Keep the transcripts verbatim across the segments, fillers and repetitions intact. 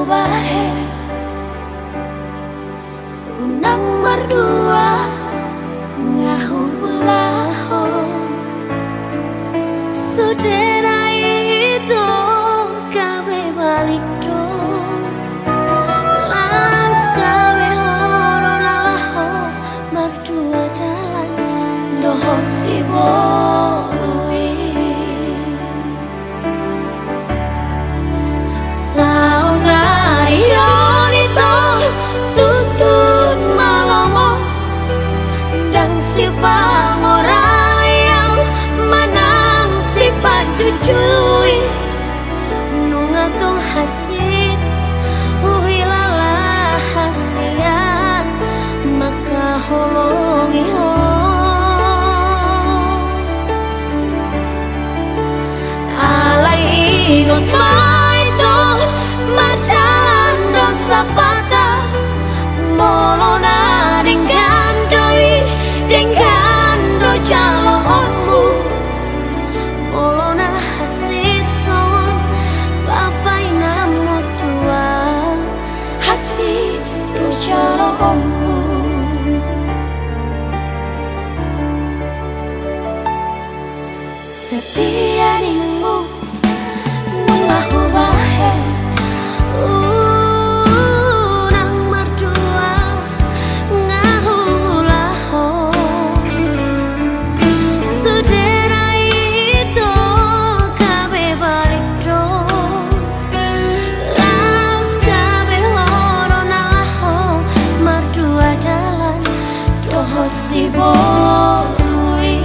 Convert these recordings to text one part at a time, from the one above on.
bahe unang berdua ngahulaho sudena itu kabe balik do las kabe horo lalaho berdua jalan dohot si borui saunarion itu tutun malomo dan si pangorayang manang si pajujui nungatong hasit uhilalah hasian maka holongi ho alai ingot maito marjalan dosa patah molona dengan doi dengan do calonmu molona hasit son papai namo tua hasit do calonmu setia nimu nungahu bahe si borui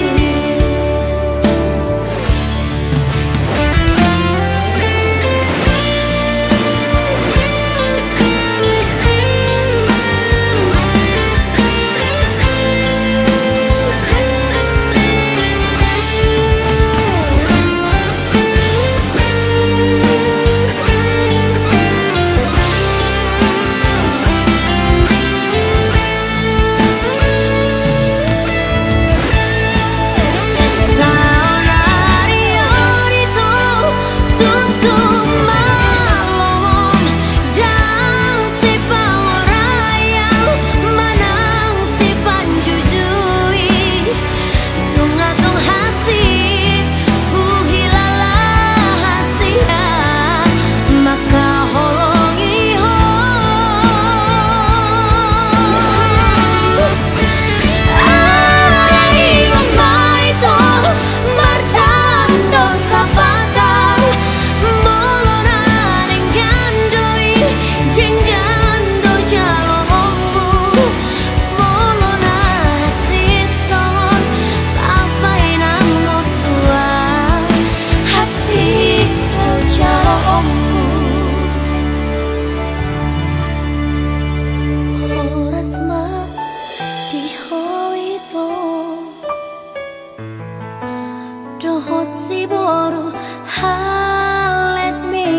dohot si boru halet mi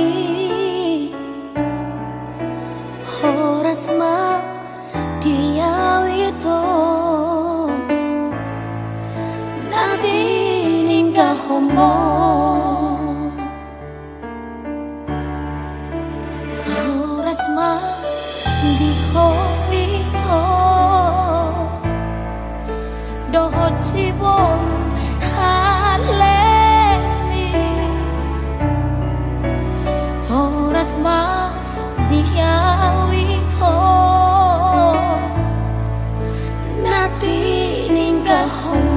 horas ma dia wito nadi ninggal homo horas ma di wito dohot si boru horas ma dia wito nati ninggal home